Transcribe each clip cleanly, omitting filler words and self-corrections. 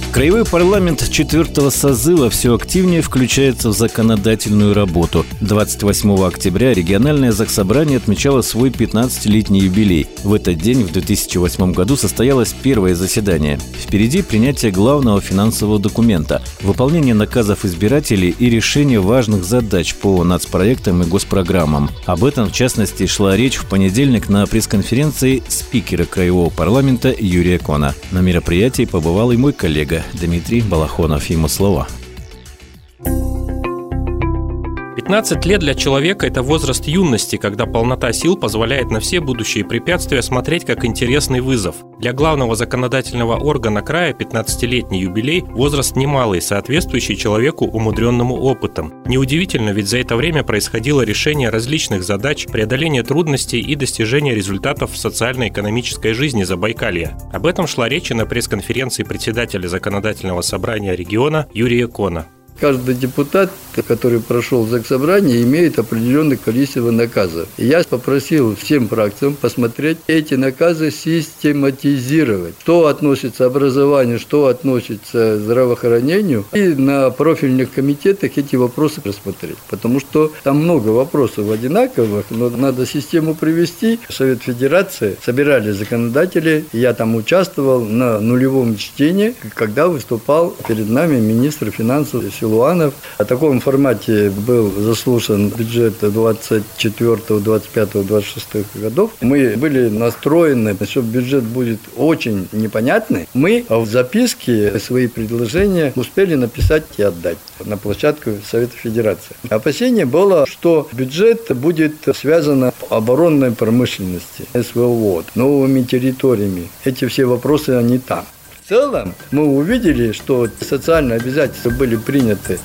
Краевой парламент 4-го созыва все активнее включается в законодательную работу. 28 октября региональное заксобрание отмечало свой 15-летний юбилей. В этот день, в 2008 году, состоялось первое заседание. Впереди принятие главного финансового документа, выполнение наказов избирателей и решение важных задач по нацпроектам и госпрограммам. Об этом, в частности, шла речь в понедельник на пресс-конференции спикера Краевого парламента Юрия Кона. На мероприятии побывал и мой коллега Дмитрий Балахонов. Ему слово. 15 лет для человека – это возраст юности, когда полнота сил позволяет на все будущие препятствия смотреть как интересный вызов. Для главного законодательного органа края 15-летний юбилей – возраст немалый, соответствующий человеку умудренному опытом. Неудивительно, ведь за это время происходило решение различных задач, преодоление трудностей и достижение результатов в социально-экономической жизни Забайкалья. Об этом шла речь на пресс-конференции председателя Законодательного собрания региона Юрия Кона. Каждый депутат, который прошел заксобрание, имеет определенное количество наказов. И я попросил всем фракциям посмотреть эти наказы, систематизировать. Что относится к образованию, что относится к здравоохранению. И на профильных комитетах эти вопросы рассмотреть. Потому что там много вопросов одинаковых, но надо систему привести. Совет Федерации собирали законодатели. Я там участвовал на нулевом чтении, когда выступал перед нами министр финансов Силуанов. В таком формате был заслушан бюджет 24, 25, 26 годов. Мы были настроены, что бюджет будет очень непонятный. Мы в записке свои предложения успели написать и отдать на площадку Совета Федерации. Опасение было, что бюджет будет связан с оборонной промышленностью, СВО, новыми территориями. Эти все вопросы, они там. В целом мы увидели, что социальные обязательства были приняты.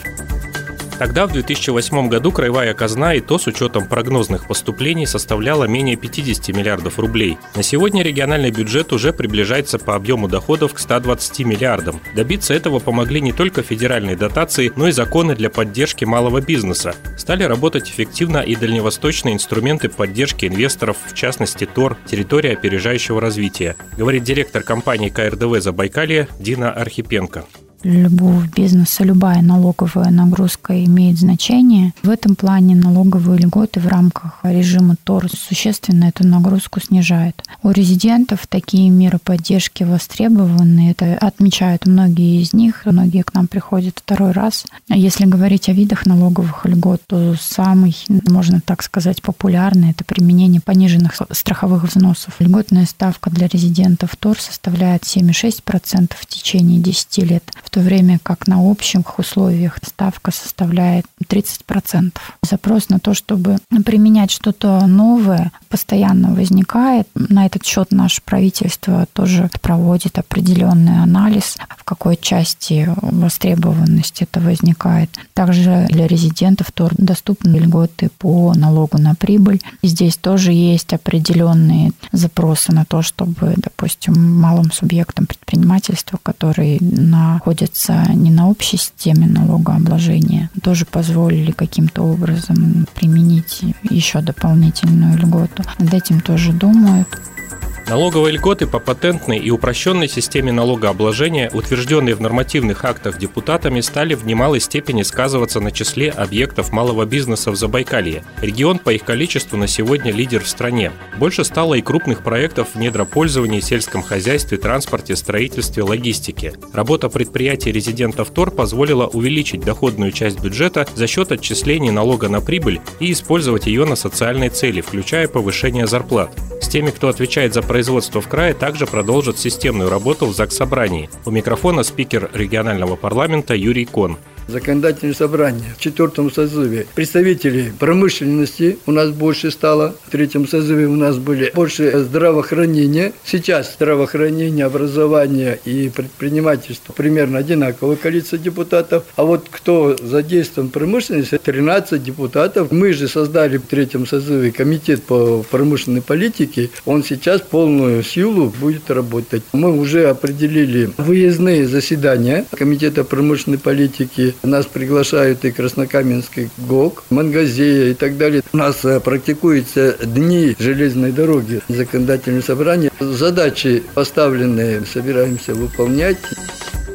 Тогда, в 2008 году, краевая казна, и то с учетом прогнозных поступлений, составляла менее 50 миллиардов рублей. На сегодня региональный бюджет уже приближается по объему доходов к 120 миллиардам. Добиться этого помогли не только федеральные дотации, но и законы для поддержки малого бизнеса. Стали работать эффективно и дальневосточные инструменты поддержки инвесторов, в частности ТОР, территория опережающего развития, говорит директор компании КРДВ Забайкалье Дина Архипенко. Любого бизнеса, любая налоговая нагрузка имеет значение. В этом плане налоговые льготы в рамках режима ТОР существенно эту нагрузку снижают. У резидентов такие меры поддержки востребованы. Это отмечают многие из них. Многие к нам приходят второй раз. Если говорить о видах налоговых льгот, то самый, можно так сказать, популярный – это применение пониженных страховых взносов. Льготная ставка для резидентов ТОР составляет 7,6% в течение 10 лет. В то время как на общих условиях ставка составляет 30%. Запрос на то, чтобы применять что-то новое, постоянно возникает. На этот счет наше правительство тоже проводит определенный анализ, в какой части востребованность это возникает. Также для резидентов ТОР доступны льготы по налогу на прибыль. И здесь тоже есть определенные запросы на то, чтобы, допустим, малым субъектам предпринимательства, которые находятся не на общей системе налогообложения, тоже позволили каким-то образом применить еще дополнительную льготу. Над этим тоже думают. Налоговые льготы по патентной и упрощенной системе налогообложения, утвержденные в нормативных актах депутатами, стали в немалой степени сказываться на числе объектов малого бизнеса в Забайкалье. Регион по их количеству на сегодня лидер в стране. Больше стало и крупных проектов в недропользовании, сельском хозяйстве, транспорте, строительстве, логистике. Работа предприятий резидентов ТОР позволила увеличить доходную часть бюджета за счет отчислений налога на прибыль и использовать ее на социальные цели, включая повышение зарплат. С теми, кто отвечает за производство в крае, также продолжит системную работу в заксобрании. У микрофона спикер регионального парламента Юрий Кон. Законодательное собрание в 4-м созыве. Представителей промышленности у нас больше стало. В 3-м созыве у нас были больше здравоохранения. Сейчас здравоохранение, образование и предпринимательство примерно одинаковое количество депутатов. А вот кто задействован в промышленности, 13 депутатов. Мы же создали в 3-м созыве комитет по промышленной политике. Он сейчас полную силу будет работать. Мы уже определили выездные заседания комитета промышленной политики. Нас приглашают и Краснокаменский ГОК, Мангазея и так далее. У нас практикуются дни железной дороги, законодательное собрание. Задачи поставленные собираемся выполнять.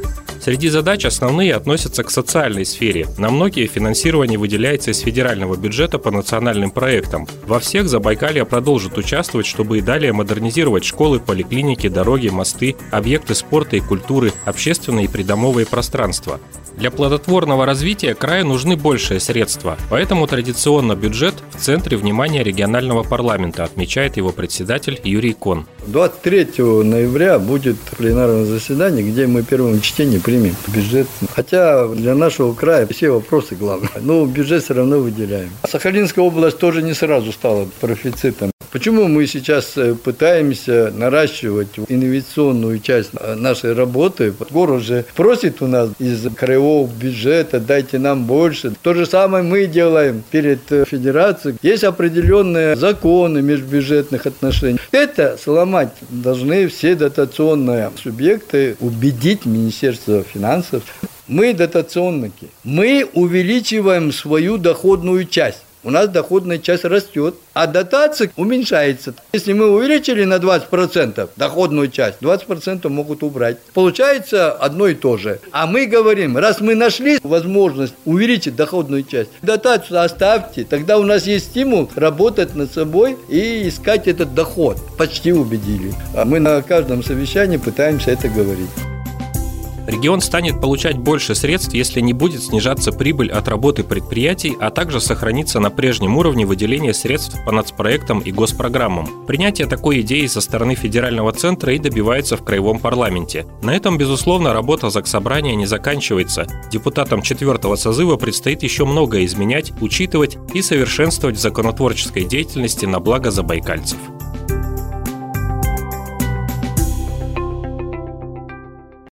Среди задач основные относятся к социальной сфере. На многие финансирование выделяется из федерального бюджета по национальным проектам. Во всех Забайкалье продолжит участвовать, чтобы и далее модернизировать школы, поликлиники, дороги, мосты, объекты спорта и культуры, общественные и придомовые пространства. Для плодотворного развития краю нужны большие средства, поэтому традиционно бюджет в центре внимания регионального парламента, отмечает его председатель Юрий Кон. 23 ноября будет пленарное заседание, где мы в первом чтении примем бюджет. Хотя для нашего края все вопросы главные, но бюджет все равно выделяем. Сахалинская область тоже не сразу стала профицитом. Почему мы сейчас пытаемся наращивать инвестиционную часть нашей работы? Город же просит у нас из краевого бюджета, дайте нам больше. То же самое мы делаем перед федерацией. Есть определенные законы межбюджетных отношений. Это сломать должны все дотационные субъекты, убедить Министерство финансов. Мы дотационники. Мы увеличиваем свою доходную часть. У нас доходная часть растет, а дотация уменьшается. Если мы увеличили на 20% доходную часть, 20% могут убрать. Получается одно и то же. А мы говорим, раз мы нашли возможность увеличить доходную часть, дотацию оставьте, тогда у нас есть стимул работать над собой и искать этот доход. Почти убедили. А мы на каждом совещании пытаемся это говорить. Регион станет получать больше средств, если не будет снижаться прибыль от работы предприятий, а также сохраниться на прежнем уровне выделения средств по нацпроектам и госпрограммам. Принятие такой идеи со стороны федерального центра и добивается в краевом парламенте. На этом, безусловно, работа Заксобрания не заканчивается. Депутатам 4-го созыва предстоит еще многое изменять, учитывать и совершенствовать в законотворческой деятельности на благо забайкальцев.